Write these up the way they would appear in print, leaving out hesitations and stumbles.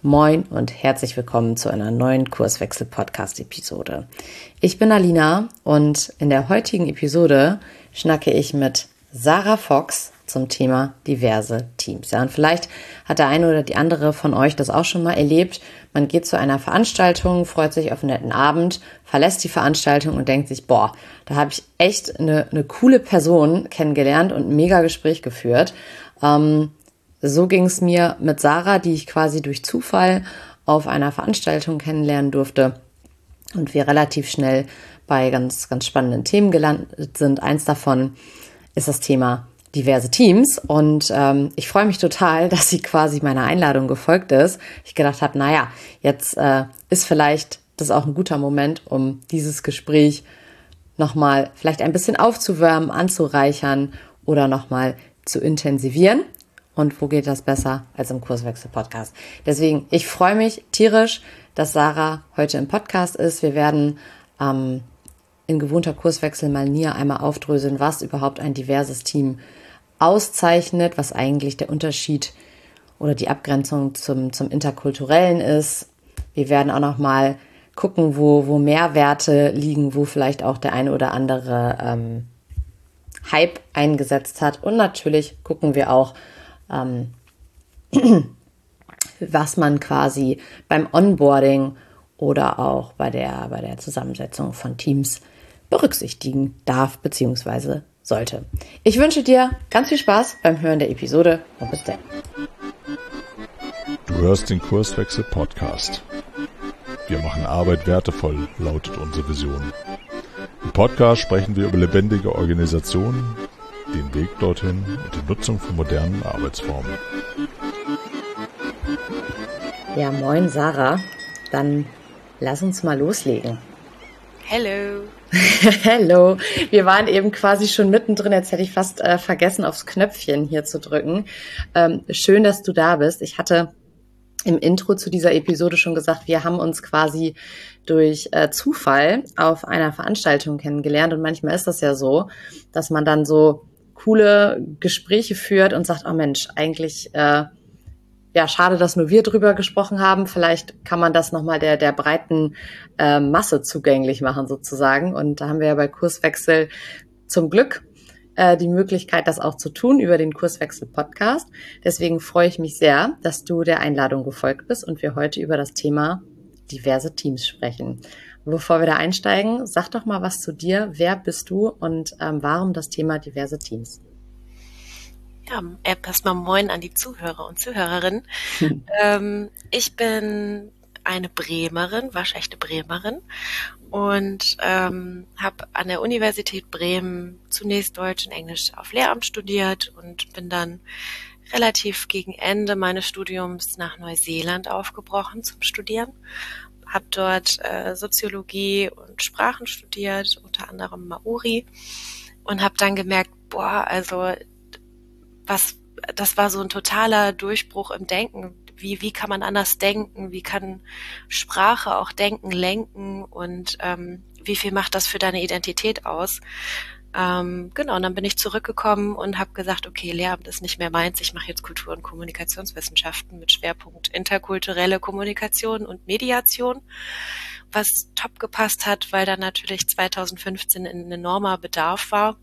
Moin und herzlich willkommen zu einer neuen Kurswechsel-Podcast-Episode. Ich bin Alina und in der heutigen Episode schnacke ich mit Sarah Fox zum Thema diverse Teams. Ja, und vielleicht hat der eine oder die andere von euch das auch schon mal erlebt. Man geht zu einer Veranstaltung, freut sich auf einen netten Abend, verlässt die Veranstaltung und denkt sich, boah, da habe ich echt eine coole Person kennengelernt und ein mega Gespräch geführt. So ging es mir mit Sarah, die ich quasi durch Zufall auf einer Veranstaltung kennenlernen durfte und wir relativ schnell bei ganz, ganz spannenden Themen gelandet sind. Eins davon ist das Thema diverse Teams und ich freue mich total, dass sie quasi meiner Einladung gefolgt ist. Ich gedacht habe, naja, jetzt ist vielleicht das auch ein guter Moment, um dieses Gespräch nochmal vielleicht ein bisschen aufzuwärmen, anzureichern oder nochmal zu intensivieren. Und wo geht das besser als im Kurswechsel-Podcast? Deswegen, ich freue mich tierisch, dass Sarah heute im Podcast ist. Wir werden in gewohnter Kurswechsel-Manier einmal aufdröseln, was überhaupt ein diverses Team auszeichnet, was eigentlich der Unterschied oder die Abgrenzung zum Interkulturellen ist. Wir werden auch nochmal gucken, wo Mehrwerte liegen, wo vielleicht auch der eine oder andere Hype eingesetzt hat. Und natürlich gucken wir auch, was man quasi beim Onboarding oder auch bei der Zusammensetzung von Teams berücksichtigen darf bzw. sollte. Ich wünsche dir ganz viel Spaß beim Hören der Episode und bis dann. Du hörst den Kurswechsel-Podcast. Wir machen Arbeit wertevoll, lautet unsere Vision. Im Podcast sprechen wir über lebendige Organisationen, den Weg dorthin und die Nutzung von modernen Arbeitsformen. Ja, moin Sarah. Dann lass uns mal loslegen. Hello. Hello. Wir waren eben quasi schon mittendrin. Jetzt hätte ich fast vergessen, aufs Knöpfchen hier zu drücken. Schön, dass du da bist. Ich hatte im Intro zu dieser Episode schon gesagt, wir haben uns quasi durch Zufall auf einer Veranstaltung kennengelernt. Und manchmal ist das ja so, dass man dann so coole Gespräche führt und sagt, oh Mensch, eigentlich schade, dass nur wir drüber gesprochen haben. Vielleicht kann man das nochmal der breiten Masse zugänglich machen sozusagen. Und da haben wir ja bei Kurswechsel zum Glück die Möglichkeit, das auch zu tun über den Kurswechsel-Podcast. Deswegen freue ich mich sehr, dass du der Einladung gefolgt bist und wir heute über das Thema diverse Teams sprechen. Bevor wir da einsteigen, sag doch mal was zu dir. Wer bist du und warum das Thema diverse Teams? Ja, erstmal moin an die Zuhörer und Zuhörerinnen. Ich bin eine Bremerin, waschechte Bremerin und habe an der Universität Bremen zunächst Deutsch und Englisch auf Lehramt studiert und bin dann relativ gegen Ende meines Studiums nach Neuseeland aufgebrochen zum Studieren. Habe dort Soziologie und Sprachen studiert, unter anderem Maori, und habe dann gemerkt, das war so ein totaler Durchbruch im Denken. Wie kann man anders denken? Wie kann Sprache auch Denken lenken? Und wie viel macht das für deine Identität aus? Und dann bin ich zurückgekommen und habe gesagt, okay, Lehramt ist nicht mehr meins. Ich mache jetzt Kultur- und Kommunikationswissenschaften mit Schwerpunkt interkulturelle Kommunikation und Mediation, was top gepasst hat, weil dann natürlich 2015 ein enormer Bedarf war.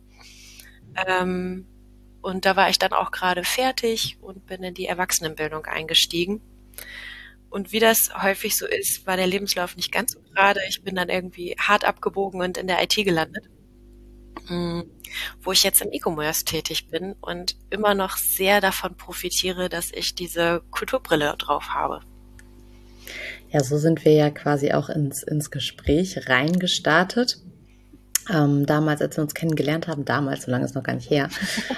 Und da war ich dann auch gerade fertig und bin in die Erwachsenenbildung eingestiegen. Und wie das häufig so ist, war der Lebenslauf nicht ganz so gerade. Ich bin dann irgendwie hart abgebogen und in der IT gelandet, wo ich jetzt im E-Commerce tätig bin und immer noch sehr davon profitiere, dass ich diese Kulturbrille drauf habe. Ja, so sind wir ja quasi auch ins Gespräch reingestartet. Damals, als wir uns kennengelernt haben, so lange ist noch gar nicht her.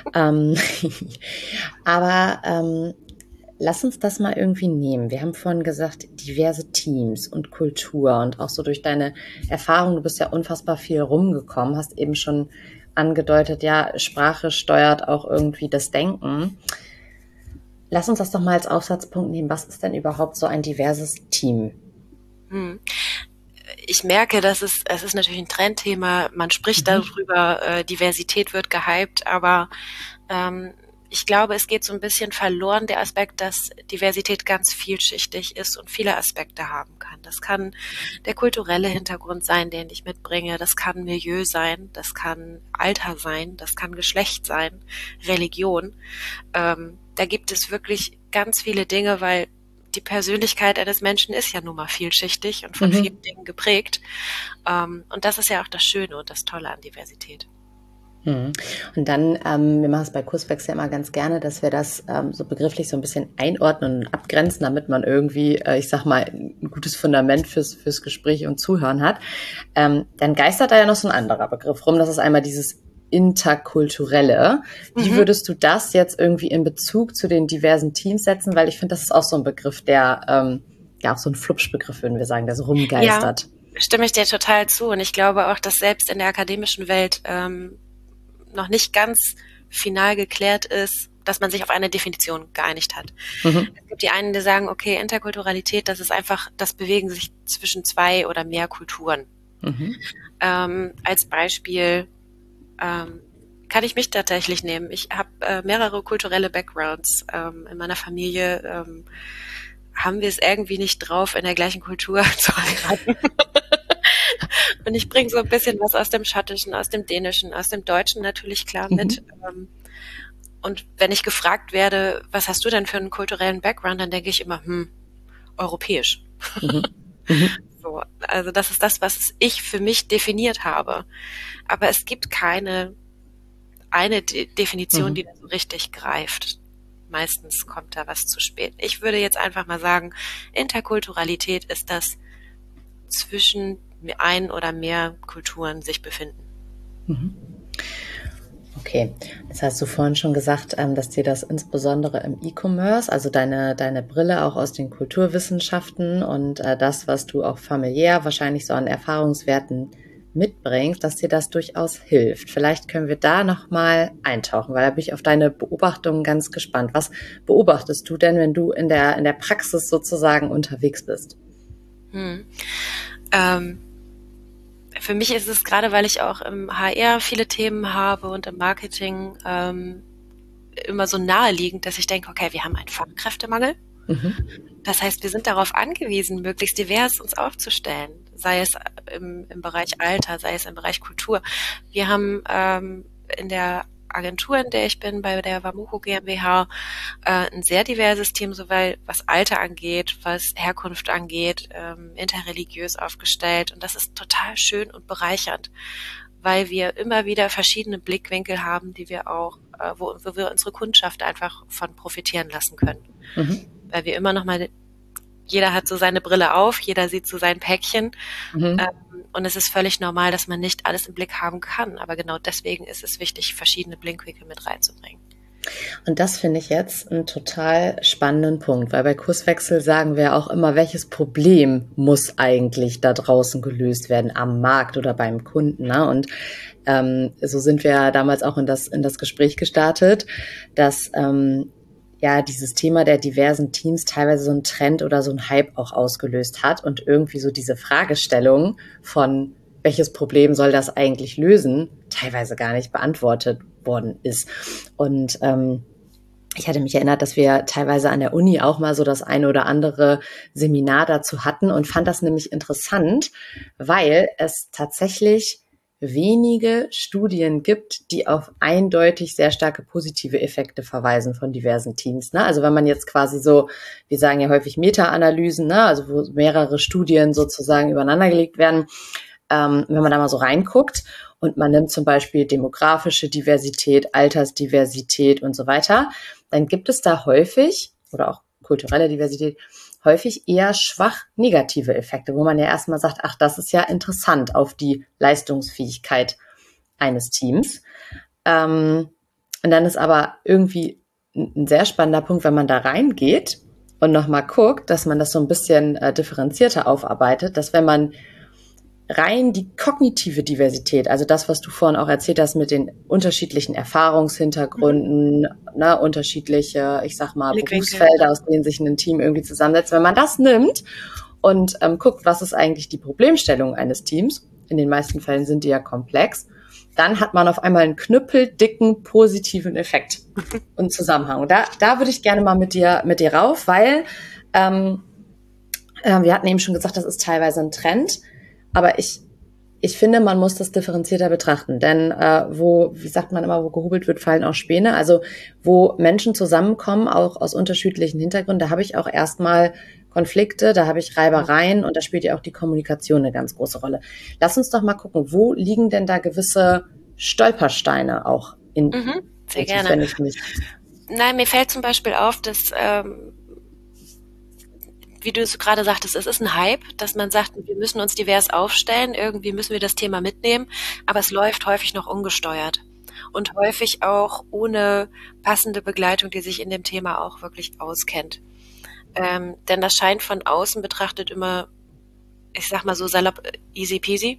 Aber lass uns das mal irgendwie nehmen. Wir haben vorhin gesagt, diverse Teams und Kultur und auch so durch deine Erfahrung, du bist ja unfassbar viel rumgekommen, hast eben schon angedeutet, ja, Sprache steuert auch irgendwie das Denken. Lass uns das doch mal als Aufsatzpunkt nehmen. Was ist denn überhaupt so ein diverses Team? Ich merke, es ist natürlich ein Trendthema. Man spricht darüber, Diversität wird gehypt, aber ich glaube, es geht so ein bisschen verloren, der Aspekt, dass Diversität ganz vielschichtig ist und viele Aspekte haben kann. Das kann der kulturelle Hintergrund sein, den ich mitbringe. Das kann Milieu sein, das kann Alter sein, das kann Geschlecht sein, Religion. Da gibt es wirklich ganz viele Dinge, weil die Persönlichkeit eines Menschen ist ja nun mal vielschichtig und von vielen Dingen geprägt. Und das ist ja auch das Schöne und das Tolle an Diversität. Und dann, wir machen es bei Kurswechsel immer ganz gerne, dass wir das so begrifflich so ein bisschen einordnen und abgrenzen, damit man irgendwie, ich sag mal, ein gutes Fundament fürs Gespräch und Zuhören hat. Dann geistert da ja noch so ein anderer Begriff rum. Das ist einmal dieses Interkulturelle. Wie würdest du das jetzt irgendwie in Bezug zu den diversen Teams setzen? Weil ich finde, das ist auch so ein Begriff, der, ja, auch so ein Flupschbegriff, würden wir sagen, der so rumgeistert. Ja, stimme ich dir total zu. Und ich glaube auch, dass selbst in der akademischen Welt noch nicht ganz final geklärt ist, dass man sich auf eine Definition geeinigt hat. Es gibt die einen, die sagen, okay, Interkulturalität, das ist einfach das Bewegen sich zwischen zwei oder mehr Kulturen. Als Beispiel kann ich mich tatsächlich nehmen. Ich habe mehrere kulturelle Backgrounds. In meiner Familie haben wir es irgendwie nicht drauf, in der gleichen Kultur zu heiraten. Und ich bringe so ein bisschen was aus dem Schottischen, aus dem Dänischen, aus dem Deutschen natürlich klar mit. Und wenn ich gefragt werde, was hast du denn für einen kulturellen Background, dann denke ich immer, europäisch. So, also das ist das, was ich für mich definiert habe. Aber es gibt keine eine Definition, die da so richtig greift. Meistens kommt da was zu spät. Ich würde jetzt einfach mal sagen, Interkulturalität ist das zwischen ein oder mehr Kulturen sich befinden. Okay, das hast du vorhin schon gesagt, dass dir das insbesondere im E-Commerce, also deine Brille auch aus den Kulturwissenschaften und das, was du auch familiär wahrscheinlich so an Erfahrungswerten mitbringst, dass dir das durchaus hilft. Vielleicht können wir da nochmal eintauchen, weil da bin ich auf deine Beobachtungen ganz gespannt. Was beobachtest du denn, wenn du in der Praxis sozusagen unterwegs bist? Für mich ist es gerade, weil ich auch im HR viele Themen habe und im Marketing immer so naheliegend, dass ich denke, okay, wir haben einen Fachkräftemangel. Das heißt, wir sind darauf angewiesen, möglichst divers uns aufzustellen, sei es im Bereich Alter, sei es im Bereich Kultur. Wir haben in der Agentur, in der ich bin, bei der Wamucho GmbH, ein sehr diverses Team, sowohl was Alter angeht, was Herkunft angeht, interreligiös aufgestellt. Und das ist total schön und bereichernd, weil wir immer wieder verschiedene Blickwinkel haben, die wir auch, wo wir unsere Kundschaft einfach von profitieren lassen können. Weil wir immer noch mal, jeder hat so seine Brille auf, jeder sieht so sein Päckchen. Und es ist völlig normal, dass man nicht alles im Blick haben kann. Aber genau deswegen ist es wichtig, verschiedene Blickwinkel mit reinzubringen. Und das finde ich jetzt einen total spannenden Punkt, weil bei Kurswechsel sagen wir auch immer, welches Problem muss eigentlich da draußen gelöst werden, am Markt oder beim Kunden, ne? Und so sind wir damals auch in das Gespräch gestartet, dass ja dieses Thema der diversen Teams teilweise so einen Trend oder so einen Hype auch ausgelöst hat und irgendwie so diese Fragestellung von welches Problem soll das eigentlich lösen, teilweise gar nicht beantwortet worden ist. Und ich hatte mich erinnert, dass wir teilweise an der Uni auch mal so das eine oder andere Seminar dazu hatten und fand das nämlich interessant, weil es tatsächlich wenige Studien gibt, die auf eindeutig sehr starke positive Effekte verweisen von diversen Teams. Ne? Also wenn man jetzt quasi so, wir sagen ja häufig Meta-Analysen, ne? Also wo mehrere Studien sozusagen übereinander gelegt werden, wenn man da mal so reinguckt und man nimmt zum Beispiel demografische Diversität, Altersdiversität und so weiter, dann gibt es da häufig, oder auch kulturelle Diversität, häufig eher schwach negative Effekte, wo man ja erstmal sagt, ach, das ist ja interessant auf die Leistungsfähigkeit eines Teams. Und dann ist aber irgendwie ein sehr spannender Punkt, wenn man da reingeht und nochmal guckt, dass man das so ein bisschen differenzierter aufarbeitet, dass wenn man rein die kognitive Diversität, also das, was du vorhin auch erzählt hast mit den unterschiedlichen Erfahrungshintergründen, ne, unterschiedliche, ich sag mal, Berufsfelder, aus denen sich ein Team irgendwie zusammensetzt. Wenn man das nimmt und guckt, was ist eigentlich die Problemstellung eines Teams, in den meisten Fällen sind die ja komplex, dann hat man auf einmal einen knüppeldicken positiven Effekt und Zusammenhang. Und da würde ich gerne mal mit dir rauf, weil wir hatten eben schon gesagt, das ist teilweise ein Trend, aber ich finde, man muss das differenzierter betrachten, denn wie sagt man immer, wo gehobelt wird, fallen auch Späne. Also wo Menschen zusammenkommen, auch aus unterschiedlichen Hintergründen, da habe ich auch erstmal Konflikte, da habe ich Reibereien und da spielt ja auch die Kommunikation eine ganz große Rolle. Lass uns doch mal gucken, wo liegen denn da gewisse Stolpersteine auch in sehr gerne. Nein, mir fällt zum Beispiel auf, dass wie du es gerade sagtest, es ist ein Hype, dass man sagt, wir müssen uns divers aufstellen, irgendwie müssen wir das Thema mitnehmen, aber es läuft häufig noch ungesteuert und häufig auch ohne passende Begleitung, die sich in dem Thema auch wirklich auskennt. Denn das scheint von außen betrachtet immer, ich sag mal so salopp, easy peasy.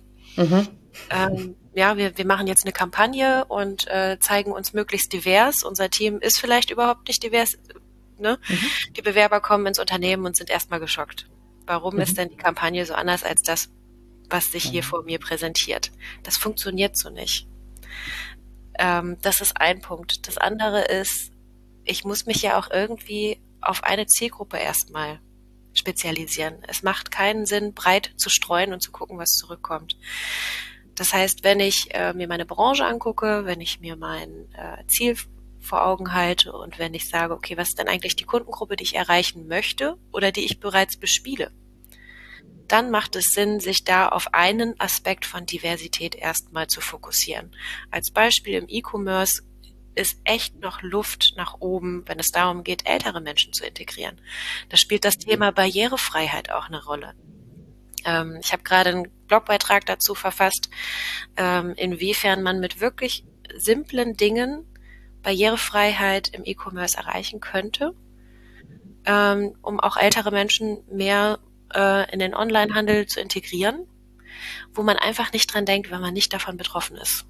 Wir machen jetzt eine Kampagne und zeigen uns möglichst divers. Unser Team ist vielleicht überhaupt nicht divers. Ne? Die Bewerber kommen ins Unternehmen und sind erstmal geschockt. Warum ist denn die Kampagne so anders als das, was sich hier vor mir präsentiert? Das funktioniert so nicht. Das ist ein Punkt. Das andere ist, ich muss mich ja auch irgendwie auf eine Zielgruppe erstmal spezialisieren. Es macht keinen Sinn, breit zu streuen und zu gucken, was zurückkommt. Das heißt, wenn ich mir meine Branche angucke, wenn ich mir mein Ziel vor Augen halte und wenn ich sage, okay, was ist denn eigentlich die Kundengruppe, die ich erreichen möchte oder die ich bereits bespiele, dann macht es Sinn, sich da auf einen Aspekt von Diversität erstmal zu fokussieren. Als Beispiel im E-Commerce ist echt noch Luft nach oben, wenn es darum geht, ältere Menschen zu integrieren. Da spielt das Thema Barrierefreiheit auch eine Rolle. Ich habe gerade einen Blogbeitrag dazu verfasst, inwiefern man mit wirklich simplen Dingen Barrierefreiheit im E-Commerce erreichen könnte, um auch ältere Menschen mehr in den Onlinehandel zu integrieren, wo man einfach nicht dran denkt, wenn man nicht davon betroffen ist.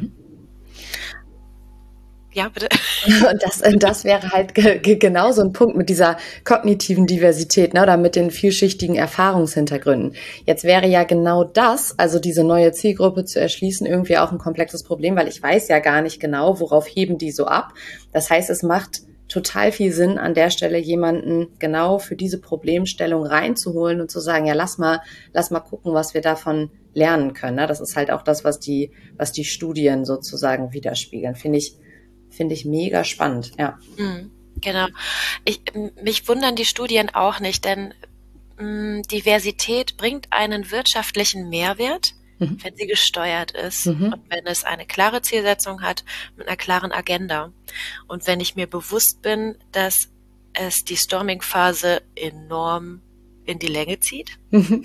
Ja, bitte. Und das wäre halt genau so ein Punkt mit dieser kognitiven Diversität, ne, oder mit den vielschichtigen Erfahrungshintergründen. Jetzt wäre ja genau das, also diese neue Zielgruppe zu erschließen, irgendwie auch ein komplexes Problem, weil ich weiß ja gar nicht genau, worauf heben die so ab. Das heißt, es macht total viel Sinn, an der Stelle jemanden genau für diese Problemstellung reinzuholen und zu sagen, ja, lass mal gucken, was wir davon lernen können. Ne? Das ist halt auch das, was die Studien sozusagen widerspiegeln. Finde ich mega spannend, ja. Genau. Mich wundern die Studien auch nicht, denn Diversität bringt einen wirtschaftlichen Mehrwert, wenn sie gesteuert ist und wenn es eine klare Zielsetzung hat mit einer klaren Agenda. Und wenn ich mir bewusst bin, dass es die Storming-Phase enorm in die Länge zieht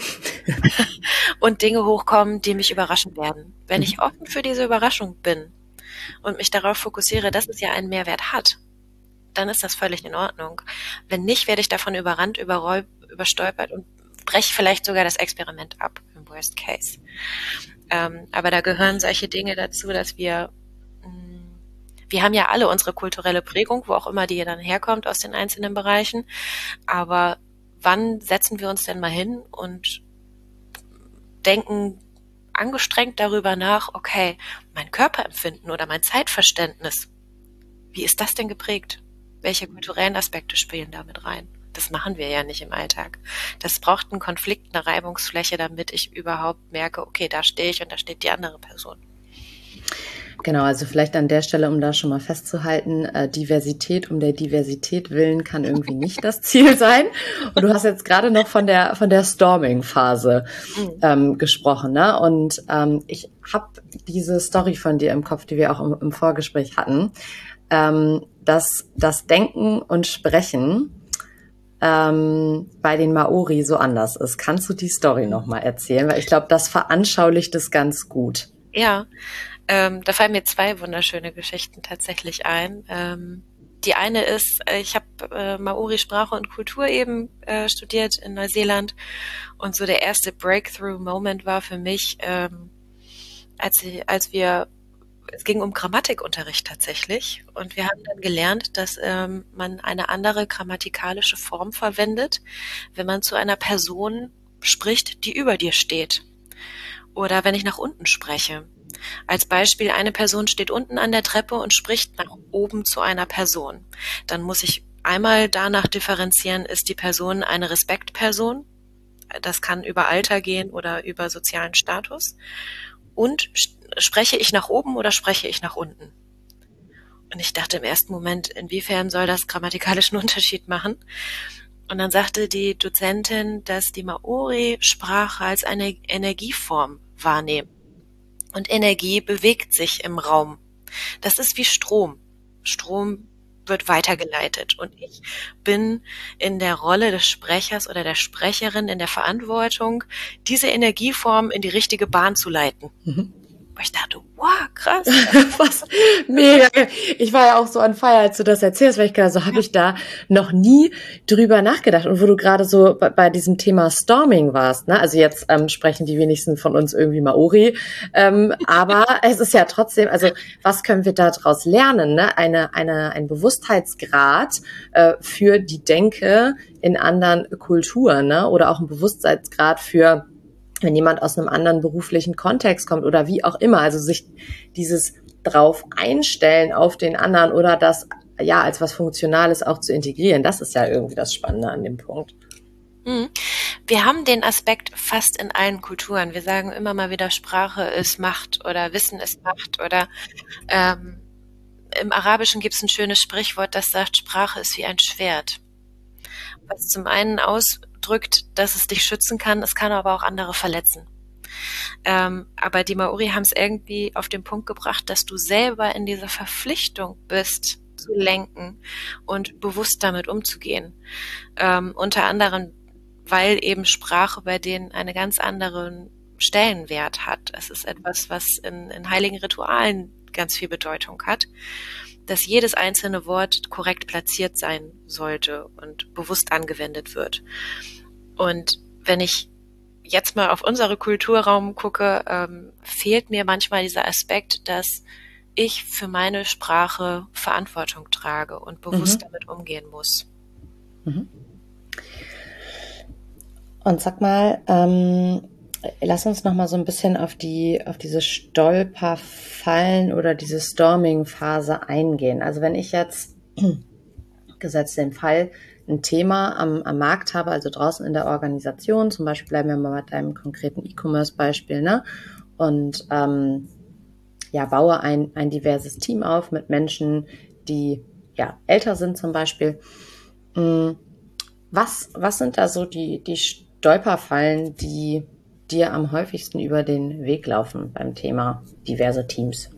und Dinge hochkommen, die mich überraschen werden. Wenn ich offen für diese Überraschung bin und mich darauf fokussiere, dass es ja einen Mehrwert hat, dann ist das völlig in Ordnung. Wenn nicht, werde ich davon überrannt, überstolpert und breche vielleicht sogar das Experiment ab, im Worst Case. Aber da gehören solche Dinge dazu, dass wir haben ja alle unsere kulturelle Prägung, wo auch immer die dann herkommt aus den einzelnen Bereichen, aber wann setzen wir uns denn mal hin und denken angestrengt darüber nach, okay, mein Körperempfinden oder mein Zeitverständnis, wie ist das denn geprägt? Welche kulturellen Aspekte spielen da mit rein? Das machen wir ja nicht im Alltag. Das braucht einen Konflikt, eine Reibungsfläche, damit ich überhaupt merke, okay, da stehe ich und da steht die andere Person. Genau, also vielleicht an der Stelle, um da schon mal festzuhalten, Diversität um der Diversität willen kann irgendwie nicht das Ziel sein. Und du hast jetzt gerade noch von der Storming-Phase gesprochen, ne? Und ich habe diese Story von dir im Kopf, die wir auch im Vorgespräch hatten, dass das Denken und Sprechen bei den Maori so anders ist. Kannst du die Story nochmal erzählen? Weil ich glaube, das veranschaulicht es ganz gut. Ja, da fallen mir zwei wunderschöne Geschichten tatsächlich ein. Die eine ist, ich habe Maori-Sprache und Kultur eben studiert in Neuseeland und so der erste Breakthrough-Moment war für mich, es ging um Grammatikunterricht tatsächlich und wir haben dann gelernt, dass man eine andere grammatikalische Form verwendet, wenn man zu einer Person spricht, die über dir steht oder wenn ich nach unten spreche. Als Beispiel, eine Person steht unten an der Treppe und spricht nach oben zu einer Person. Dann muss ich einmal danach differenzieren, ist die Person eine Respektperson? Das kann über Alter gehen oder über sozialen Status. Und spreche ich nach oben oder spreche ich nach unten? Und ich dachte im ersten Moment, inwiefern soll das grammatikalisch einen Unterschied machen? Und dann sagte die Dozentin, dass die Maori-Sprache als eine Energieform wahrnehmen. Und Energie bewegt sich im Raum. Das ist wie Strom. Strom wird weitergeleitet. Und ich bin in der Rolle des Sprechers oder der Sprecherin in der Verantwortung, diese Energieform in die richtige Bahn zu leiten. Mhm. Und ich dachte, wow, krass. Was? Mega. Ich war ja auch so on fire, als du das erzählst, weil ich gerade so, habe ich da noch nie drüber nachgedacht. Und wo du gerade so bei diesem Thema Storming warst, ne? Also jetzt sprechen die wenigsten von uns irgendwie Maori, aber es ist ja trotzdem, also was können wir da draus lernen, ne? Ein Bewusstheitsgrad für die Denke in anderen Kulturen, ne? Oder auch ein Bewusstheitsgrad für, wenn jemand aus einem anderen beruflichen Kontext kommt oder wie auch immer, also sich dieses drauf einstellen auf den anderen oder das ja als was Funktionales auch zu integrieren, das ist ja irgendwie das Spannende an dem Punkt. Wir haben den Aspekt fast in allen Kulturen. Wir sagen immer mal wieder, Sprache ist Macht oder Wissen ist Macht oder im Arabischen gibt es ein schönes Sprichwort, das sagt, Sprache ist wie ein Schwert. Was zum einen ausdrückt, dass es dich schützen kann, es kann aber auch andere verletzen. Aber die Maori haben es irgendwie auf den Punkt gebracht, dass du selber in dieser Verpflichtung bist, zu lenken und bewusst damit umzugehen. Unter anderem, weil eben Sprache bei denen einen ganz anderen Stellenwert hat. Es ist etwas, was in heiligen Ritualen ganz viel Bedeutung hat, dass jedes einzelne Wort korrekt platziert sein sollte und bewusst angewendet wird. Und wenn ich jetzt mal auf unsere Kulturraum gucke, fehlt mir manchmal dieser Aspekt, dass ich für meine Sprache Verantwortung trage und bewusst damit umgehen muss. Und sag mal, lass uns noch mal so ein bisschen auf diese Stolperfallen oder diese Storming-Phase eingehen. Also wenn ich jetzt, gesetzt den Fall, ein Thema am Markt habe, also draußen in der Organisation, zum Beispiel bleiben wir mal mit einem konkreten E-Commerce-Beispiel, ne? Und baue ein diverses Team auf mit Menschen, die ja älter sind zum Beispiel. Was sind da so die Stolperfallen, die dir am häufigsten über den Weg laufen beim Thema diverse Teams?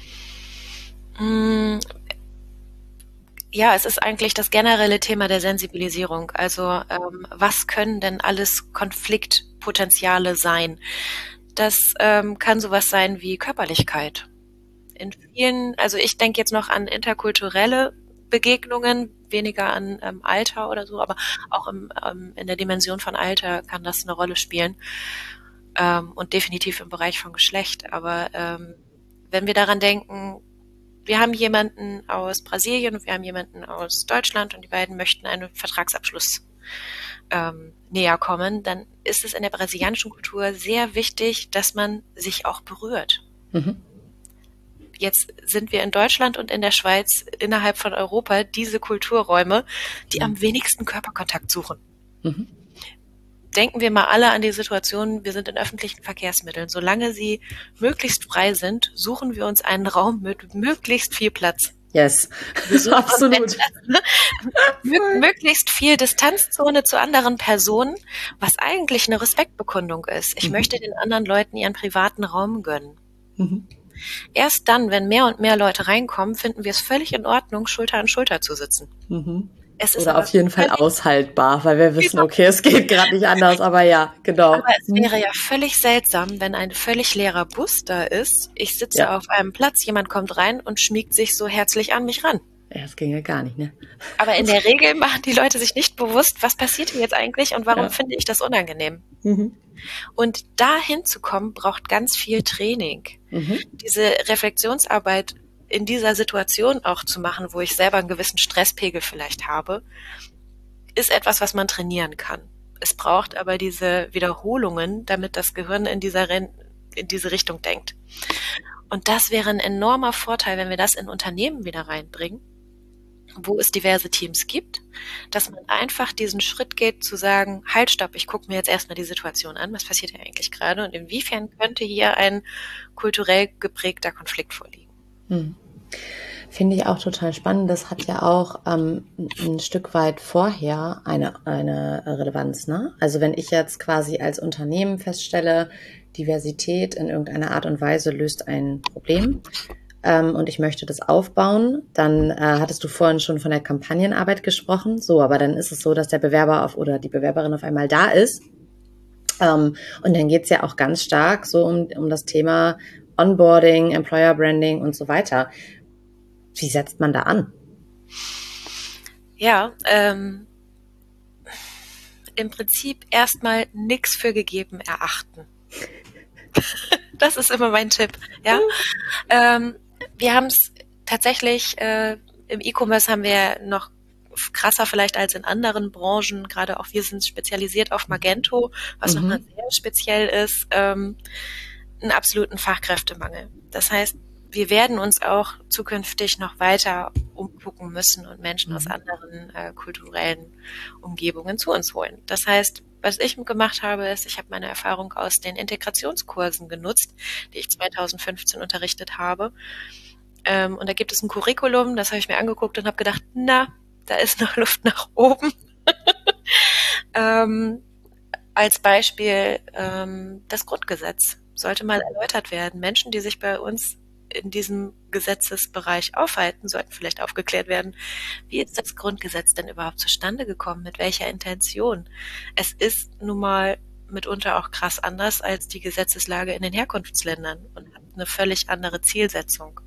Ja, es ist eigentlich das generelle Thema der Sensibilisierung. Also was können denn alles Konfliktpotenziale sein? Das kann sowas sein wie Körperlichkeit. In vielen, also ich denke jetzt noch an interkulturelle Begegnungen, weniger an Alter oder so, aber auch in der Dimension von Alter kann das eine Rolle spielen. Und definitiv im Bereich von Geschlecht. Aber wenn wir daran denken, wir haben jemanden aus Brasilien und wir haben jemanden aus Deutschland und die beiden möchten einen Vertragsabschluss näher kommen, dann ist es in der brasilianischen Kultur sehr wichtig, dass man sich auch berührt. Jetzt sind wir in Deutschland und in der Schweiz innerhalb von Europa diese Kulturräume, die am wenigsten Körperkontakt suchen. Denken wir mal alle an die Situation, wir sind in öffentlichen Verkehrsmitteln. Solange sie möglichst frei sind, suchen wir uns einen Raum mit möglichst viel Platz. Yes, absolut. Möglichst viel Distanzzone zu anderen Personen, was eigentlich eine Respektbekundung ist. Ich möchte den anderen Leuten ihren privaten Raum gönnen. Erst dann, wenn mehr und mehr Leute reinkommen, finden wir es völlig in Ordnung, Schulter an Schulter zu sitzen. Es ist oder auf jeden Fall aushaltbar, weil wir wissen, okay, es geht gerade nicht anders, aber ja, genau. Aber es wäre ja völlig seltsam, wenn ein völlig leerer Bus da ist, ich sitze auf einem Platz, jemand kommt rein und schmiegt sich so herzlich an mich ran. Ja, das ging ja gar nicht, ne? Aber in der Regel machen die Leute sich nicht bewusst, was passiert hier jetzt eigentlich und warum finde ich das unangenehm. Und dahin zu kommen, braucht ganz viel Training. Diese Reflexionsarbeit in dieser Situation auch zu machen, wo ich selber einen gewissen Stresspegel vielleicht habe, ist etwas, was man trainieren kann. Es braucht aber diese Wiederholungen, damit das Gehirn in dieser in diese Richtung denkt. Und das wäre ein enormer Vorteil, wenn wir das in Unternehmen wieder reinbringen, wo es diverse Teams gibt, dass man einfach diesen Schritt geht, zu sagen, halt, stopp, ich gucke mir jetzt erstmal die Situation an, was passiert hier eigentlich gerade und inwiefern könnte hier ein kulturell geprägter Konflikt vorliegen. Finde ich auch total spannend. Das hat ja auch ein Stück weit vorher eine Relevanz, ne? Also wenn ich jetzt quasi als Unternehmen feststelle, Diversität in irgendeiner Art und Weise löst ein Problem, und ich möchte das aufbauen, dann hattest du vorhin schon von der Kampagnenarbeit gesprochen. So, aber dann ist es so, dass der Bewerber oder die Bewerberin auf einmal da ist. Und dann geht's ja auch ganz stark so um das Thema Onboarding, Employer Branding und so weiter. Wie setzt man da an? Ja, im Prinzip erstmal nichts für gegeben erachten. Das ist immer mein Tipp. Ja, wir haben es tatsächlich im E-Commerce haben wir noch krasser vielleicht als in anderen Branchen. Gerade auch wir sind spezialisiert auf Magento, was nochmal sehr speziell ist, einen absoluten Fachkräftemangel. Das heißt, wir werden uns auch zukünftig noch weiter umgucken müssen und Menschen aus anderen kulturellen Umgebungen zu uns holen. Das heißt, was ich gemacht habe, ist, ich habe meine Erfahrung aus den Integrationskursen genutzt, die ich 2015 unterrichtet habe. Und da gibt es ein Curriculum, das habe ich mir angeguckt und habe gedacht, na, da ist noch Luft nach oben. Als Beispiel das Grundgesetz sollte mal erläutert werden. Menschen, die sich bei uns in diesem Gesetzesbereich aufhalten, sollten vielleicht aufgeklärt werden, wie ist das Grundgesetz denn überhaupt zustande gekommen, mit welcher Intention? Es ist nun mal mitunter auch krass anders als die Gesetzeslage in den Herkunftsländern und hat eine völlig andere Zielsetzung.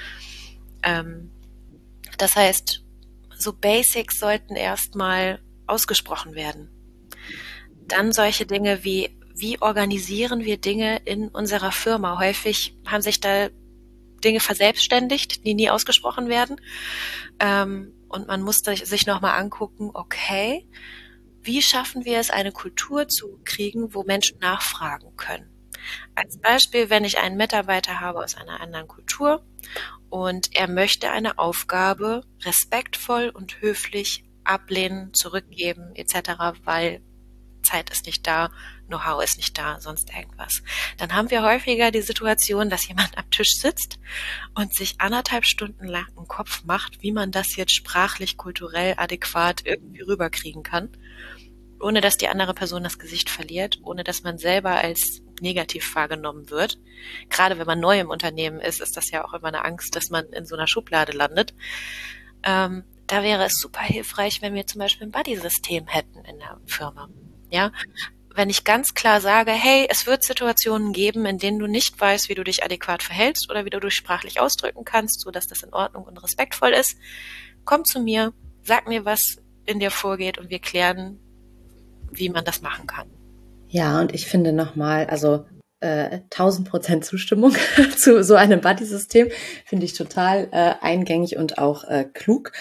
Das heißt, so Basics sollten erstmal ausgesprochen werden. Dann solche Dinge wie organisieren wir Dinge in unserer Firma? Häufig haben sich da Dinge verselbstständigt, die nie ausgesprochen werden. Und man muss sich nochmal angucken, okay, wie schaffen wir es, eine Kultur zu kriegen, wo Menschen nachfragen können? Als Beispiel, wenn ich einen Mitarbeiter habe aus einer anderen Kultur und er möchte eine Aufgabe respektvoll und höflich ablehnen, zurückgeben etc., weil Zeit ist nicht da, Know-how ist nicht da, sonst irgendwas. Dann haben wir häufiger die Situation, dass jemand am Tisch sitzt und sich 1,5 Stunden lang einen Kopf macht, wie man das jetzt sprachlich, kulturell adäquat irgendwie rüberkriegen kann, ohne dass die andere Person das Gesicht verliert, ohne dass man selber als negativ wahrgenommen wird. Gerade wenn man neu im Unternehmen ist, ist das ja auch immer eine Angst, dass man in so einer Schublade landet. Da wäre es super hilfreich, wenn wir zum Beispiel ein Buddy-System hätten in der Firma. Ja, wenn ich ganz klar sage, hey, es wird Situationen geben, in denen du nicht weißt, wie du dich adäquat verhältst oder wie du dich sprachlich ausdrücken kannst, sodass das in Ordnung und respektvoll ist, komm zu mir, sag mir, was in dir vorgeht und wir klären, wie man das machen kann. Ja, und ich finde nochmal, also 1000% Zustimmung zu so einem Buddy-System, finde ich total eingängig und auch klug.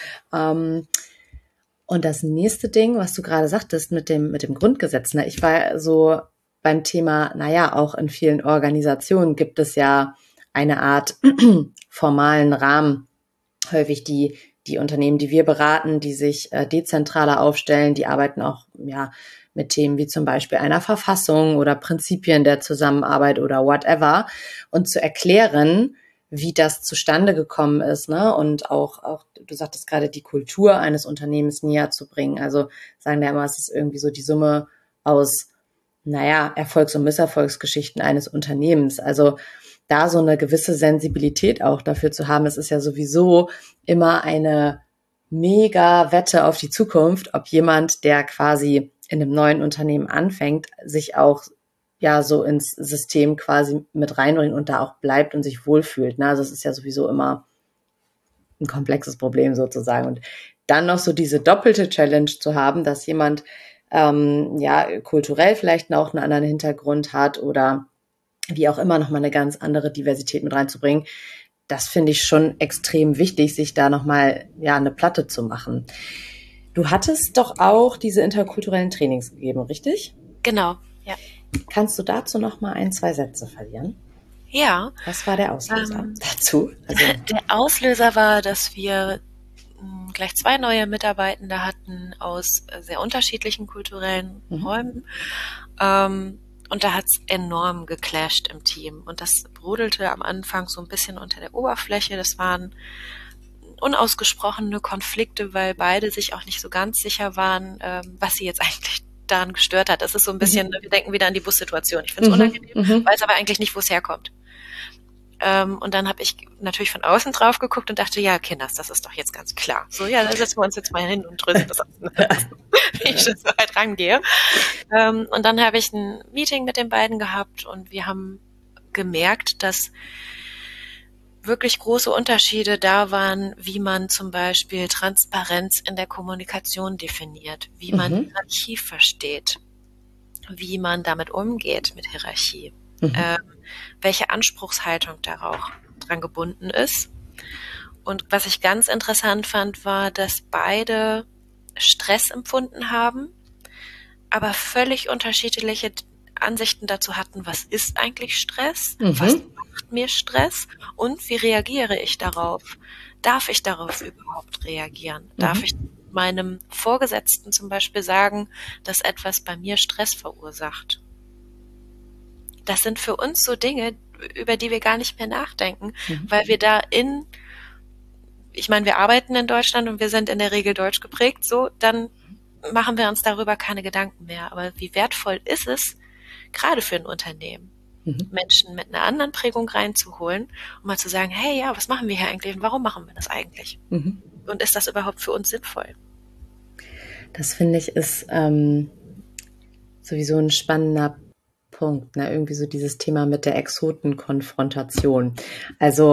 Und das nächste Ding, was du gerade sagtest mit dem Grundgesetz, ne? Ich war so beim Thema, naja, auch in vielen Organisationen gibt es ja eine Art formalen Rahmen, häufig die Unternehmen, die wir beraten, die sich dezentraler aufstellen, die arbeiten auch ja mit Themen wie zum Beispiel einer Verfassung oder Prinzipien der Zusammenarbeit oder whatever, und zu erklären, wie das zustande gekommen ist, ne? Und auch, du sagtest gerade, die Kultur eines Unternehmens näher zu bringen. Also sagen wir immer, es ist irgendwie so die Summe aus, naja, Erfolgs- und Misserfolgsgeschichten eines Unternehmens. Also da so eine gewisse Sensibilität auch dafür zu haben. Es ist ja sowieso immer eine mega Wette auf die Zukunft, ob jemand, der quasi in einem neuen Unternehmen anfängt, sich auch ja so ins System quasi mit reinbringt und da auch bleibt und sich wohlfühlt. Ne? Also es ist ja sowieso immer ein komplexes Problem sozusagen. Und dann noch so diese doppelte Challenge zu haben, dass jemand ja kulturell vielleicht auch einen anderen Hintergrund hat oder wie auch immer nochmal eine ganz andere Diversität mit reinzubringen, das finde ich schon extrem wichtig, sich da nochmal ja eine Platte zu machen. Du hattest doch auch diese interkulturellen Trainings gegeben, richtig? Genau, ja. Kannst du dazu noch mal 1, 2 Sätze verlieren? Ja. Was war der Auslöser dazu? Also, der Auslöser war, dass wir gleich 2 neue Mitarbeitende hatten aus sehr unterschiedlichen kulturellen Räumen. Und da hat's enorm geclasht im Team. Und das brodelte am Anfang so ein bisschen unter der Oberfläche. Das waren unausgesprochene Konflikte, weil beide sich auch nicht so ganz sicher waren, was sie jetzt eigentlich daran gestört hat. Das ist so ein bisschen, wir denken wieder an die Bussituation. Ich finde es unangenehm, weiß aber eigentlich nicht, wo es herkommt. Und dann habe ich natürlich von außen drauf geguckt und dachte, ja, Kinders, das ist doch jetzt ganz klar. So, ja, da setzen wir uns jetzt mal hin und dröseln das auseinander, wie ich das so halt rangehe. Und dann habe ich ein Meeting mit den beiden gehabt und wir haben gemerkt, dass wirklich große Unterschiede da waren, wie man zum Beispiel Transparenz in der Kommunikation definiert, wie man Hierarchie versteht, wie man damit umgeht mit Hierarchie. Welche Anspruchshaltung darauf dran gebunden ist. Und was ich ganz interessant fand, war, dass beide Stress empfunden haben, aber völlig unterschiedliche Ansichten dazu hatten, was ist eigentlich Stress, was macht mir Stress und wie reagiere ich darauf? Darf ich darauf überhaupt reagieren? Darf ich meinem Vorgesetzten zum Beispiel sagen, dass etwas bei mir Stress verursacht? Das sind für uns so Dinge, über die wir gar nicht mehr nachdenken, weil wir ich meine, wir arbeiten in Deutschland und wir sind in der Regel deutsch geprägt, so, dann machen wir uns darüber keine Gedanken mehr. Aber wie wertvoll ist es, gerade für ein Unternehmen, Menschen mit einer anderen Prägung reinzuholen und mal zu sagen, hey, ja, was machen wir hier eigentlich und warum machen wir das eigentlich? Und ist das überhaupt für uns sinnvoll? Das finde ich ist sowieso ein spannender Punkt, ne? Irgendwie so dieses Thema mit der Exotenkonfrontation. Also,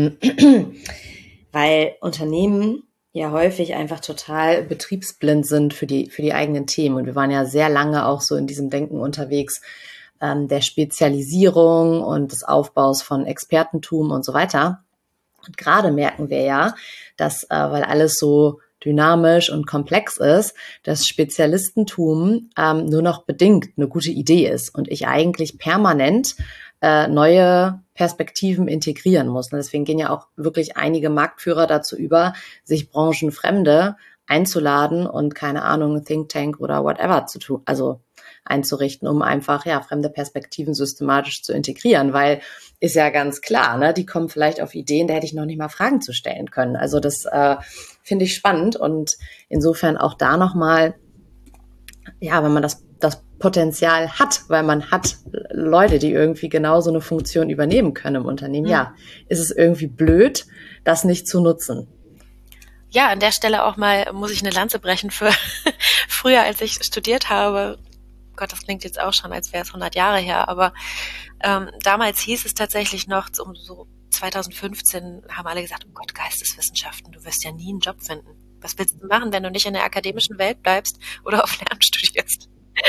weil Unternehmen ja häufig einfach total betriebsblind sind für die eigenen Themen. Und wir waren ja sehr lange auch so in diesem Denken unterwegs, der Spezialisierung und des Aufbaus von Expertentum und so weiter. Und gerade merken wir ja, dass, weil alles so dynamisch und komplex ist, dass Spezialistentum nur noch bedingt eine gute Idee ist und ich eigentlich permanent neue Perspektiven integrieren muss. Und deswegen gehen ja auch wirklich einige Marktführer dazu über, sich Branchenfremde einzuladen und keine Ahnung, Think Tank oder whatever zu tun, also einzurichten, um einfach fremde Perspektiven systematisch zu integrieren, weil ist ja ganz klar, ne, die kommen vielleicht auf Ideen, da hätte ich noch nicht mal Fragen zu stellen können. Also das finde ich spannend und insofern auch da nochmal, wenn man das Potenzial hat, weil man hat Leute, die irgendwie genau so eine Funktion übernehmen können im Unternehmen, ist es irgendwie blöd, das nicht zu nutzen. Ja, an der Stelle auch mal muss ich eine Lanze brechen für früher, als ich studiert habe. Gott, das klingt jetzt auch schon, als wäre es 100 Jahre her, aber damals hieß es tatsächlich noch, so 2015 haben alle gesagt, oh Gott, Geisteswissenschaften, du wirst ja nie einen Job finden. Was willst du machen, wenn du nicht in der akademischen Welt bleibst oder auf Lehramt studierst?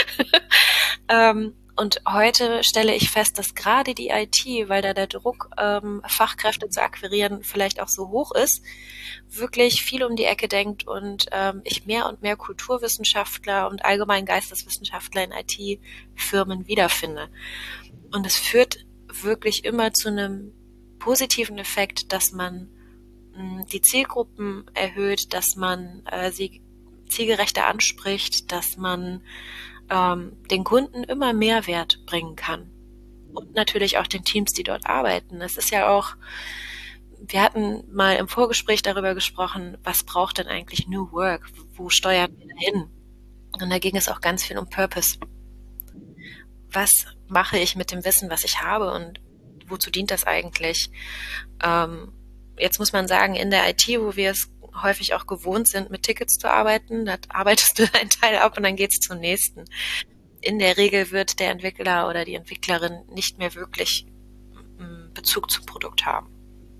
Und heute stelle ich fest, dass gerade die IT, weil da der Druck, Fachkräfte zu akquirieren, vielleicht auch so hoch ist, wirklich viel um die Ecke denkt und ich mehr und mehr Kulturwissenschaftler und allgemein Geisteswissenschaftler in IT-Firmen wiederfinde. Und es führt wirklich immer zu einem positiven Effekt, dass man die Zielgruppen erhöht, dass man sie zielgerechter anspricht, dass man den Kunden immer Mehrwert bringen kann. Und natürlich auch den Teams, die dort arbeiten. Es ist ja auch, wir hatten mal im Vorgespräch darüber gesprochen, was braucht denn eigentlich New Work? Wo steuern wir hin? Und da ging es auch ganz viel um Purpose. Was mache ich mit dem Wissen, was ich habe und wozu dient das eigentlich? Jetzt muss man sagen, in der IT, wo wir es häufig auch gewohnt sind, mit Tickets zu arbeiten, da arbeitest du einen Teil ab und dann geht's zum nächsten. In der Regel wird der Entwickler oder die Entwicklerin nicht mehr wirklich Bezug zum Produkt haben.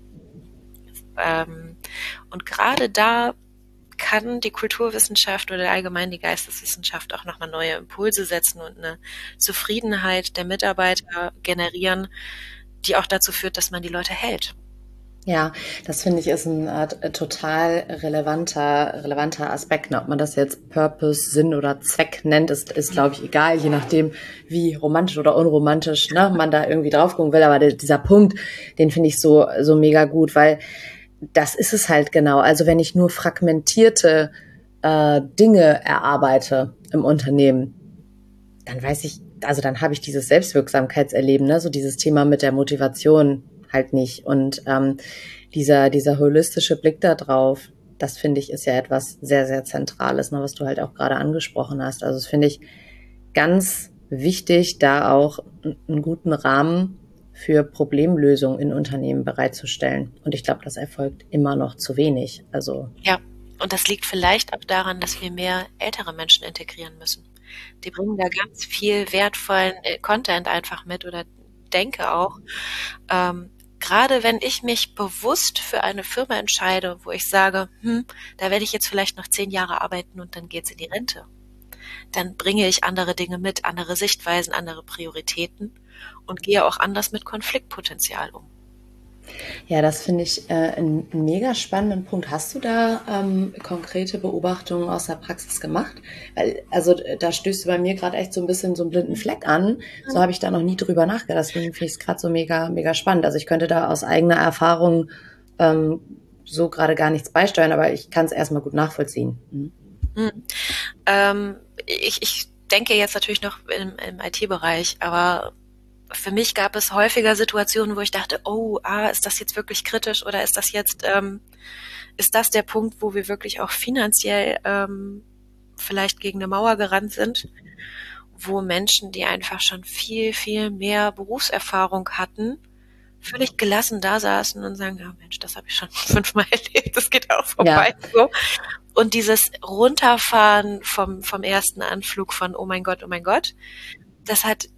Und gerade da kann die Kulturwissenschaft oder allgemein die Geisteswissenschaft auch nochmal neue Impulse setzen und eine Zufriedenheit der Mitarbeiter generieren, die auch dazu führt, dass man die Leute hält. Ja, das finde ich ist ein total relevanter Aspekt. Ob man das jetzt Purpose, Sinn oder Zweck nennt, ist glaube ich, egal, je nachdem, wie romantisch oder unromantisch man da irgendwie drauf gucken will. Aber dieser Punkt, den finde ich so mega gut, weil das ist es halt genau. Also wenn ich nur fragmentierte Dinge erarbeite im Unternehmen, dann weiß ich, also dann habe ich dieses Selbstwirksamkeitserleben, ne? So dieses Thema mit der Motivation halt nicht. Und dieser holistische Blick da drauf, das finde ich ist ja etwas sehr, sehr Zentrales, ne, was du halt auch gerade angesprochen hast. Also das finde ich ganz wichtig, da auch einen guten Rahmen für Problemlösungen in Unternehmen bereitzustellen. Und ich glaube, das erfolgt immer noch zu wenig. Also Ja, und das liegt vielleicht auch daran, dass wir mehr ältere Menschen integrieren müssen. Die bringen da ganz viel wertvollen Content einfach mit oder denke auch. Gerade wenn ich mich bewusst für eine Firma entscheide, wo ich sage, da werde ich jetzt vielleicht noch 10 Jahre arbeiten und dann geht's in die Rente, dann bringe ich andere Dinge mit, andere Sichtweisen, andere Prioritäten und gehe auch anders mit Konfliktpotenzial um. ja, das finde ich einen mega spannenden Punkt. Hast du da konkrete Beobachtungen aus der Praxis gemacht? Weil, also da stößt du bei mir gerade echt so ein bisschen so einen blinden Fleck an. So habe ich da noch nie drüber nachgedacht. Deswegen finde ich es gerade so mega, mega spannend. Also ich könnte da aus eigener Erfahrung so gerade gar nichts beisteuern, aber ich kann es erstmal gut nachvollziehen. Ich denke jetzt natürlich noch im IT-Bereich, aber für mich gab es häufiger Situationen, wo ich dachte, ist das jetzt wirklich kritisch oder ist das jetzt, ist das der Punkt, wo wir wirklich auch finanziell vielleicht gegen eine Mauer gerannt sind, wo Menschen, die einfach schon viel, viel mehr Berufserfahrung hatten, völlig gelassen da saßen und sagen, ja Mensch, das habe ich schon 5-mal erlebt, das geht auch vorbei. Ja. So. Und dieses Runterfahren vom ersten Anflug von oh mein Gott, das hat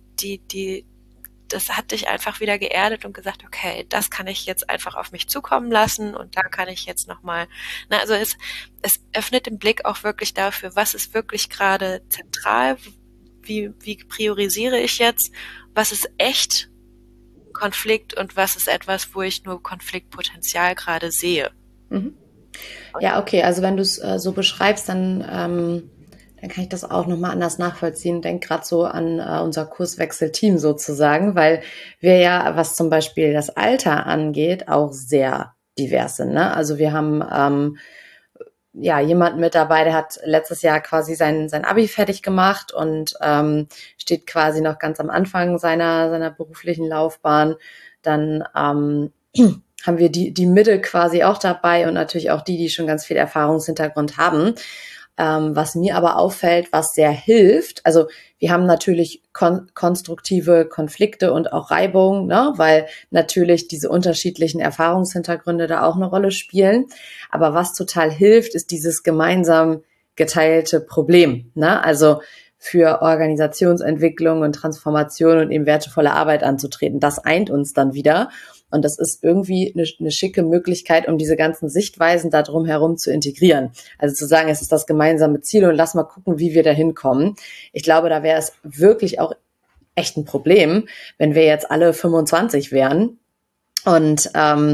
das hat dich einfach wieder geerdet und gesagt, okay, das kann ich jetzt einfach auf mich zukommen lassen und da kann ich jetzt nochmal, also es öffnet den Blick auch wirklich dafür, was ist wirklich gerade zentral, wie priorisiere ich jetzt, was ist echt Konflikt und was ist etwas, wo ich nur Konfliktpotenzial gerade sehe. Mhm. Ja, okay, also wenn du es so beschreibst, dann kann ich das auch nochmal anders nachvollziehen. Denk gerade so an unser Kurswechselteam sozusagen, weil wir ja, was zum Beispiel das Alter angeht, auch sehr divers sind. Ne? Also wir haben jemanden mit dabei, der hat letztes Jahr quasi sein Abi fertig gemacht und steht quasi noch ganz am Anfang seiner beruflichen Laufbahn. Dann haben wir die Mitte quasi auch dabei und natürlich auch die schon ganz viel Erfahrungshintergrund haben. Was mir aber auffällt, was sehr hilft, also wir haben natürlich konstruktive Konflikte und auch Reibung, ne, weil natürlich diese unterschiedlichen Erfahrungshintergründe da auch eine Rolle spielen. Aber was total hilft, ist dieses gemeinsam geteilte Problem, ne, also für Organisationsentwicklung und Transformation und eben wertevolle Arbeit anzutreten. Das eint uns dann wieder. Und das ist irgendwie eine schicke Möglichkeit, um diese ganzen Sichtweisen da drum herum zu integrieren. Also zu sagen, es ist das gemeinsame Ziel und lass mal gucken, wie wir da hinkommen. Ich glaube, da wäre es wirklich auch echt ein Problem, wenn wir jetzt alle 25 wären. Und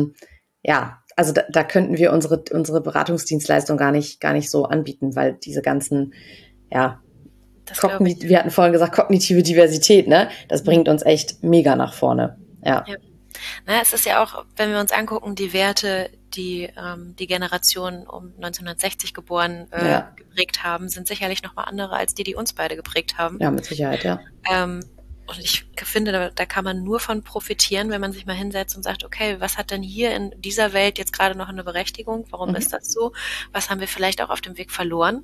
also da könnten wir unsere Beratungsdienstleistung gar nicht so anbieten, weil diese ganzen, wir hatten vorhin gesagt, kognitive Diversität, ne? Das bringt uns echt mega nach vorne. Ja. Na, es ist ja auch, wenn wir uns angucken, die Werte, die die Generation um 1960 geboren geprägt haben, sind sicherlich nochmal andere als die uns beide geprägt haben. Ja, mit Sicherheit, ja. Und ich finde, da kann man nur von profitieren, wenn man sich mal hinsetzt und sagt, okay, was hat denn hier in dieser Welt jetzt gerade noch eine Berechtigung? Warum ist das so? Was haben wir vielleicht auch auf dem Weg verloren?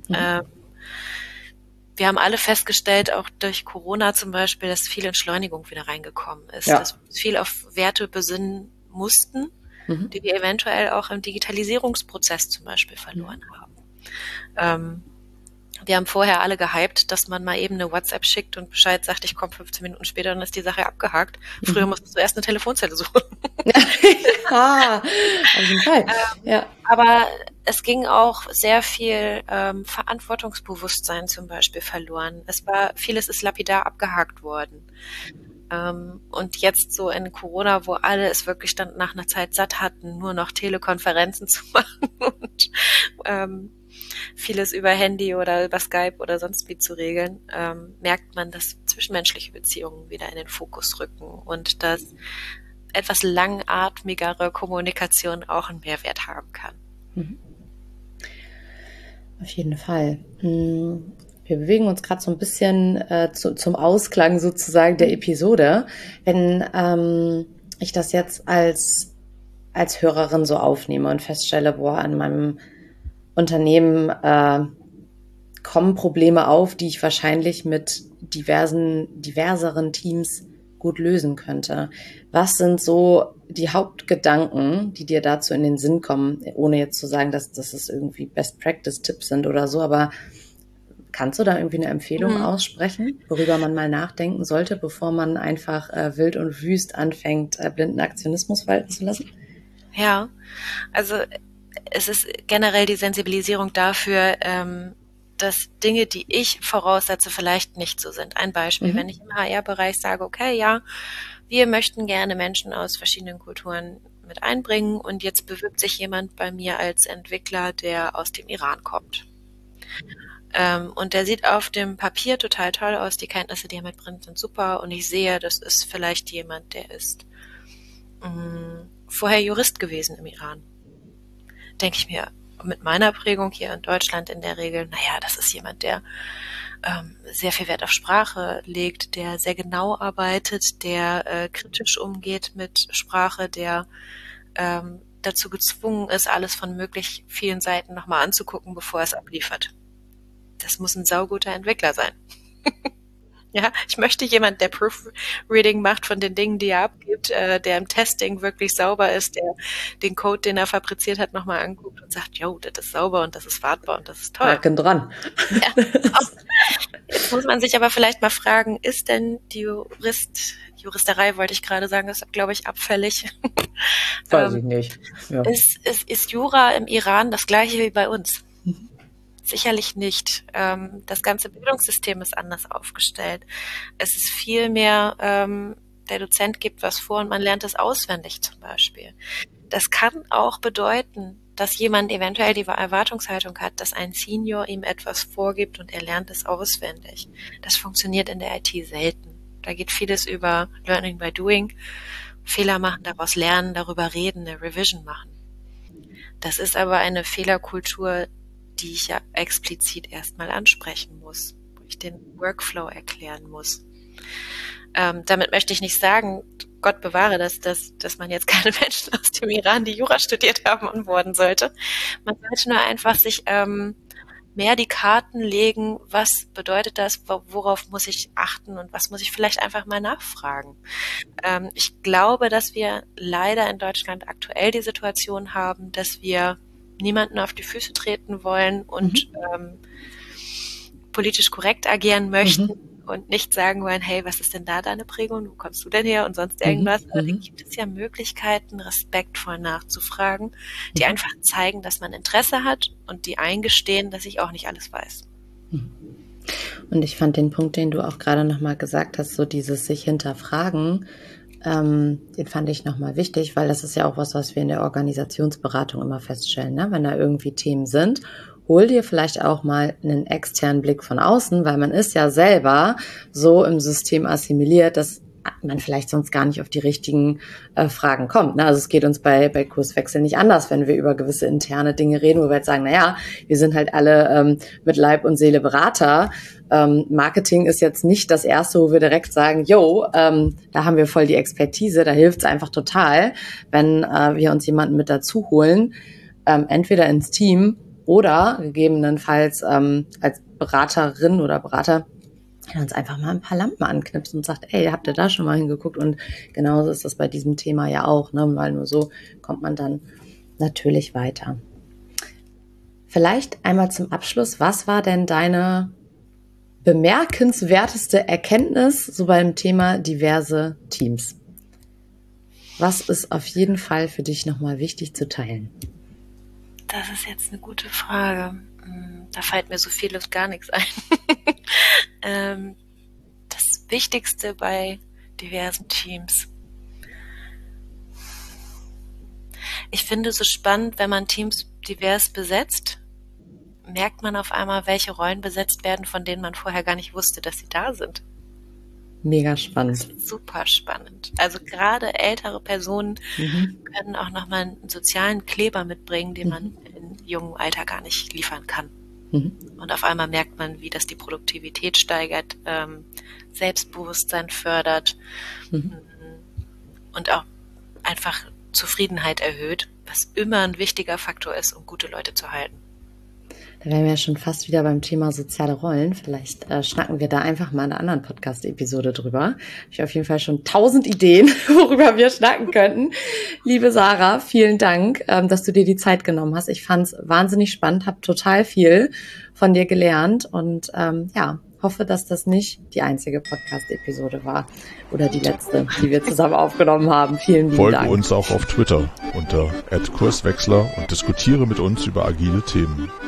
Wir haben alle festgestellt, auch durch Corona zum Beispiel, dass viel Entschleunigung wieder reingekommen ist, dass wir uns viel auf Werte besinnen mussten, die wir eventuell auch im Digitalisierungsprozess zum Beispiel verloren haben. Wir haben vorher alle gehypt, dass man mal eben eine WhatsApp schickt und Bescheid sagt, ich komme 15 Minuten später, dann ist die Sache abgehakt. Früher musstest du erst eine Telefonzelle suchen. Auf jeden Fall. Aber es ging auch sehr viel Verantwortungsbewusstsein zum Beispiel verloren. Vieles ist lapidar abgehakt worden. Und jetzt so in Corona, wo alle es wirklich dann nach einer Zeit satt hatten, nur noch Telekonferenzen zu machen und vieles über Handy oder über Skype oder sonst wie zu regeln, merkt man, dass zwischenmenschliche Beziehungen wieder in den Fokus rücken und dass etwas langatmigere Kommunikation auch einen Mehrwert haben kann. Auf jeden Fall. Wir bewegen uns gerade so ein bisschen zum Ausklang sozusagen der Episode. Wenn ich das jetzt als Hörerin so aufnehme und feststelle, boah, an meinem Unternehmen kommen Probleme auf, die ich wahrscheinlich mit diverseren Teams gut lösen könnte. Was sind so die Hauptgedanken, die dir dazu in den Sinn kommen, ohne jetzt zu sagen, dass es irgendwie Best-Practice-Tipps sind oder so, aber kannst du da irgendwie eine Empfehlung aussprechen, worüber man mal nachdenken sollte, bevor man einfach wild und wüst anfängt, blinden Aktionismus walten zu lassen? Ja, also es ist generell die Sensibilisierung dafür, dass Dinge, die ich voraussetze, vielleicht nicht so sind. Ein Beispiel, wenn ich im HR-Bereich sage, okay, ja, wir möchten gerne Menschen aus verschiedenen Kulturen mit einbringen und jetzt bewirbt sich jemand bei mir als Entwickler, der aus dem Iran kommt. Und der sieht auf dem Papier total toll aus, die Kenntnisse, die er mitbringt, sind super und ich sehe, das ist vielleicht jemand, der ist vorher Jurist gewesen im Iran. Denke ich mir, mit meiner Prägung hier in Deutschland in der Regel, naja, das ist jemand, der sehr viel Wert auf Sprache legt, der sehr genau arbeitet, der kritisch umgeht mit Sprache, der dazu gezwungen ist, alles von möglich vielen Seiten nochmal anzugucken, bevor er es abliefert. Das muss ein sauguter Entwickler sein. Ja, ich möchte jemand, der Proofreading macht von den Dingen, die er abgibt, der im Testing wirklich sauber ist, der den Code, den er fabriziert hat, nochmal anguckt und sagt, jo, das ist sauber und das ist wartbar und das ist toll. Haken dran. Ja, jetzt muss man sich aber vielleicht mal fragen, ist denn die Juristerei wollte ich gerade sagen, das ist, glaube ich, abfällig. Weiß ich nicht. Ja. Ist Jura im Iran das gleiche wie bei uns? Sicherlich nicht. Das ganze Bildungssystem ist anders aufgestellt. Es ist viel mehr, der Dozent gibt was vor und man lernt es auswendig zum Beispiel. Das kann auch bedeuten, dass jemand eventuell die Erwartungshaltung hat, dass ein Senior ihm etwas vorgibt und er lernt es auswendig. Das funktioniert in der IT selten. Da geht vieles über Learning by Doing. Fehler machen, daraus lernen, darüber reden, eine Revision machen. Das ist aber eine Fehlerkultur, die ich ja explizit erstmal ansprechen muss, wo ich den Workflow erklären muss. Damit möchte ich nicht sagen, Gott bewahre, dass man jetzt keine Menschen aus dem Iran, die Jura studiert haben, anborden sollte. Man sollte nur einfach sich mehr die Karten legen, was bedeutet das, worauf muss ich achten und was muss ich vielleicht einfach mal nachfragen. Ich glaube, dass wir leider in Deutschland aktuell die Situation haben, dass wir niemanden auf die Füße treten wollen und politisch korrekt agieren möchten und nicht sagen wollen, hey, was ist denn da deine Prägung, wo kommst du denn her und sonst irgendwas. Da gibt es ja Möglichkeiten, respektvoll nachzufragen, die einfach zeigen, dass man Interesse hat und die eingestehen, dass ich auch nicht alles weiß. Und ich fand den Punkt, den du auch gerade nochmal gesagt hast, so dieses sich hinterfragen, den fand ich nochmal wichtig, weil das ist ja auch was wir in der Organisationsberatung immer feststellen, ne? Wenn da irgendwie Themen sind, hol dir vielleicht auch mal einen externen Blick von außen, weil man ist ja selber so im System assimiliert, dass man vielleicht sonst gar nicht auf die richtigen Fragen kommt. Ne? Also es geht uns bei Kurswechsel nicht anders, wenn wir über gewisse interne Dinge reden, wo wir jetzt sagen, naja, wir sind halt alle mit Leib und Seele Berater. Marketing ist jetzt nicht das Erste, wo wir direkt sagen, da haben wir voll die Expertise, da hilft es einfach total, wenn wir uns jemanden mit dazu holen, entweder ins Team oder gegebenenfalls als Beraterin oder Berater der uns einfach mal ein paar Lampen anknipst und sagt, ey, habt ihr da schon mal hingeguckt? Und genauso ist das bei diesem Thema ja auch, ne? Weil nur so kommt man dann natürlich weiter. Vielleicht einmal zum Abschluss, was war denn deine bemerkenswerteste Erkenntnis so beim Thema diverse Teams? Was ist auf jeden Fall für dich nochmal wichtig zu teilen? Das ist jetzt eine gute Frage. Da fällt mir so viel und gar nichts ein. Das Wichtigste bei diversen Teams. Ich finde es so spannend, wenn man Teams divers besetzt, merkt man auf einmal, welche Rollen besetzt werden, von denen man vorher gar nicht wusste, dass sie da sind. Mega spannend. Super spannend. Also gerade ältere Personen können auch nochmal einen sozialen Kleber mitbringen, den man in jungem Alter gar nicht liefern kann. Und auf einmal merkt man, wie das die Produktivität steigert, Selbstbewusstsein fördert und auch einfach Zufriedenheit erhöht, was immer ein wichtiger Faktor ist, um gute Leute zu halten. Da wären wir ja schon fast wieder beim Thema soziale Rollen. Vielleicht schnacken wir da einfach mal in einer anderen Podcast-Episode drüber. Habe ich auf jeden Fall schon 1000 Ideen, worüber wir schnacken könnten. Liebe Sarah, vielen Dank, dass du dir die Zeit genommen hast. Ich fand es wahnsinnig spannend, habe total viel von dir gelernt und hoffe, dass das nicht die einzige Podcast-Episode war oder die letzte, die wir zusammen aufgenommen haben. Vielen lieben Dank. Folge uns auch auf Twitter unter @Kurswechsler und diskutiere mit uns über agile Themen.